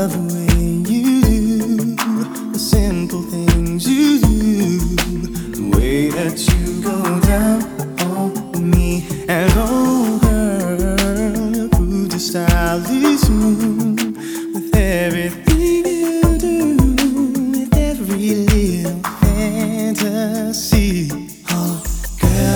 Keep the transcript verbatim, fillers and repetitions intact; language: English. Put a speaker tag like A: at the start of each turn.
A: love the way you do, the simple things you do, the way that you go down